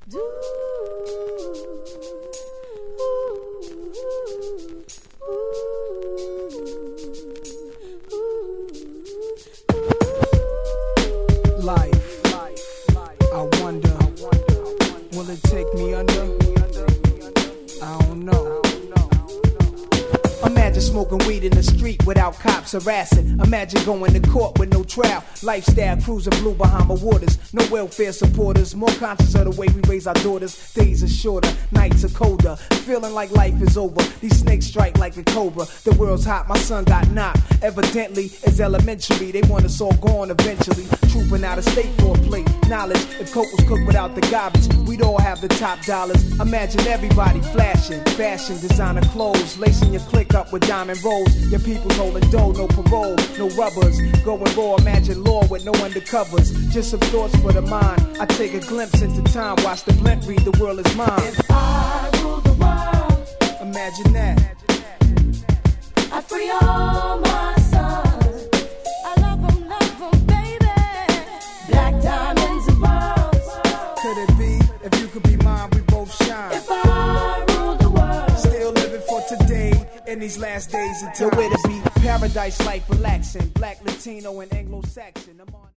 Life, I wonder, will it take me under? I don't know. Imagine smoking weed in the street without cops harassing. Imagine going to court with no trial. Lifestyle cruising blue Bahama waters. No welfare supporters. More conscious of the way we raise our daughters. Days are shorter, nights are colder. Feeling like life is over. These snakes strike like a cobra. The world's hot, my son got knocked. Evidently, it's elementary. They want us all gone eventually. Trooping out of state for a plate. Knowledge, if coke was cooked without the garbage, we'd all have the top dollars. Imagine everybody flashing. Fashion, designer clothes. Lacing your click up with diamond rolls. Your people holding dough, no parole, no rubbers. Going raw, imagine law with no undercovers. Just some thoughts for the mind. I take a glimpse into time, watch the blimp read, the world is mine. If I rule the world, imagine that. I free all my sons. I love them, baby. Black diamonds and pearls. Could it be, if you could be mine, we both shine. If I rule the world, still living for today, in these last days until where to be. Paradise life relaxing, black, Latino, and Anglo-Saxon.